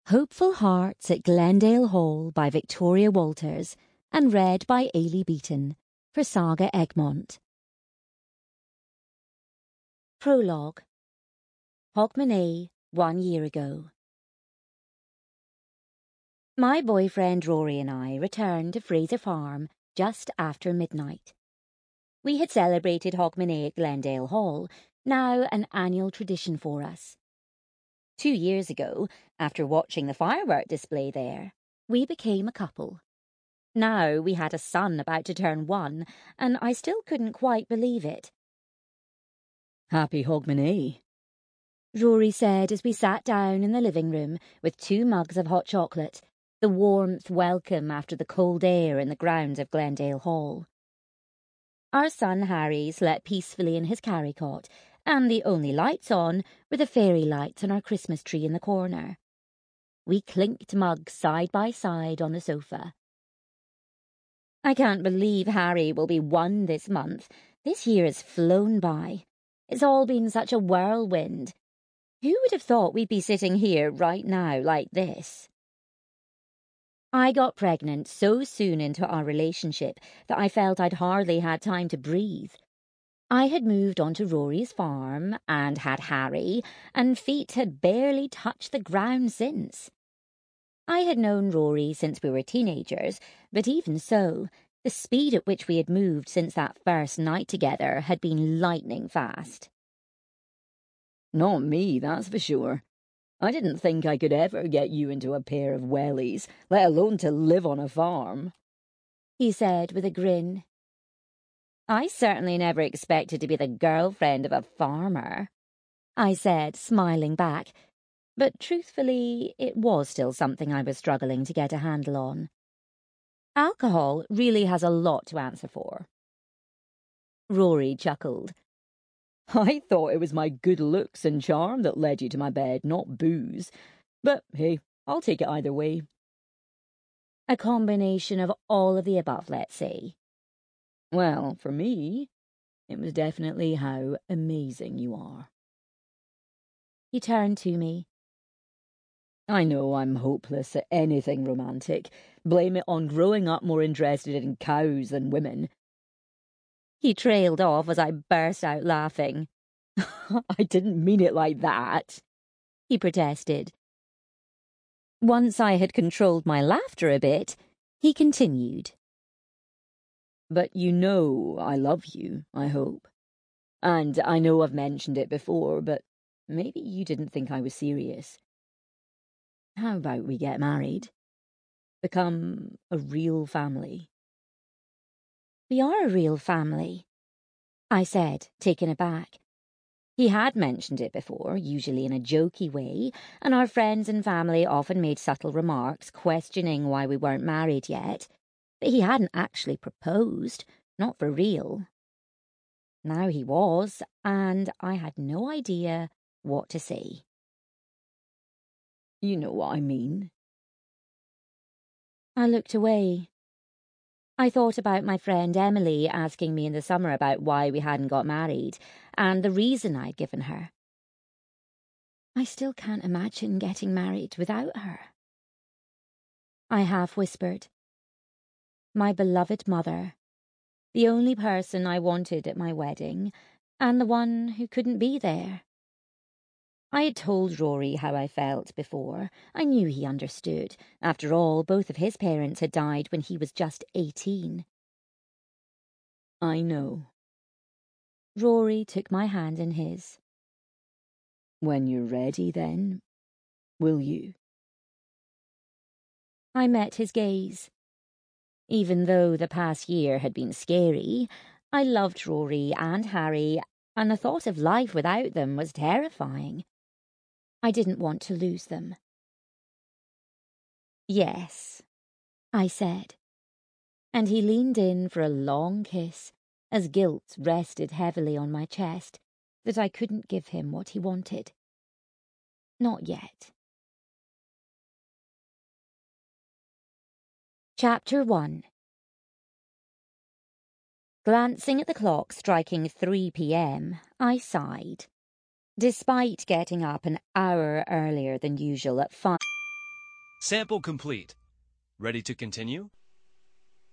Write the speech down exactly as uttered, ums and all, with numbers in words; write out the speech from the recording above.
Hopeful Hearts at Glendale Hall by Victoria Walters and read by Ailey Beaton for Saga Egmont. Prologue. Hogmanay, one year ago. My boyfriend Rory and I returned to Fraser Farm just after midnight. We had celebrated Hogmanay at Glendale Hall, now an annual tradition for us. Two years ago, after watching the firework display there, we became a couple. Now we had a son about to turn one, and I still couldn't quite believe it. Happy Hogmanay, Rory said as we sat down in the living room with two mugs of hot chocolate, the warmth welcome after the cold air in the grounds of Glendale Hall. Our son Harry slept peacefully in his carry-cot, and the only lights on were the fairy lights on our Christmas tree in the corner. We clinked mugs side by side on the sofa. I can't believe Harry will be one this month. This year has flown by. It's all been such a whirlwind. Who would have thought we'd be sitting here right now like this? I got pregnant so soon into our relationship that I felt I'd hardly had time to breathe. I had moved onto Rory's farm and had Harry, and feet had barely touched the ground since. I had known Rory since we were teenagers, but even so, the speed at which we had moved since that first night together had been lightning fast. Not me, that's for sure. I didn't think I could ever get you into a pair of wellies, let alone to live on a farm, he said with a grin. I certainly never expected to be the girlfriend of a farmer, I said, smiling back, but truthfully, it was still something I was struggling to get a handle on. Alcohol really has a lot to answer for. Rory chuckled. I thought it was my good looks and charm that led you to my bed, not booze. But hey, I'll take it either way. A combination of all of the above, let's say. Well, for me, it was definitely how amazing you are. He turned to me. I know I'm hopeless at anything romantic. Blame it on growing up more interested in cows than women. He trailed off as I burst out laughing. I didn't mean it like that, he protested. Once I had controlled my laughter a bit, he continued. But you know I love you, I hope. And I know I've mentioned it before, but maybe you didn't think I was serious. How about we get married? Become a real family. We are a real family, I said, taken aback. He had mentioned it before, usually in a jokey way, and our friends and family often made subtle remarks questioning why we weren't married yet. But he hadn't actually proposed, not for real. Now he was, and I had no idea what to say. You know what I mean. I looked away. I thought about my friend Emily asking me in the summer about why we hadn't got married, and the reason I'd given her. I still can't imagine getting married without her. I half whispered. My beloved mother, the only person I wanted at my wedding, and the one who couldn't be there. I had told Rory how I felt before. I knew he understood. After all, both of his parents had died when he was just eighteen. I know. Rory took my hand in his. When you're ready, then, will you? I met his gaze. Even though the past year had been scary, I loved Rory and Harry, and the thought of life without them was terrifying. I didn't want to lose them. Yes, I said, and he leaned in for a long kiss as guilt rested heavily on my chest that I couldn't give him what he wanted. Not yet. Chapter one. Glancing at the clock striking three p m, I sighed. Despite getting up an hour earlier than usual at five... Sample complete. Ready to continue?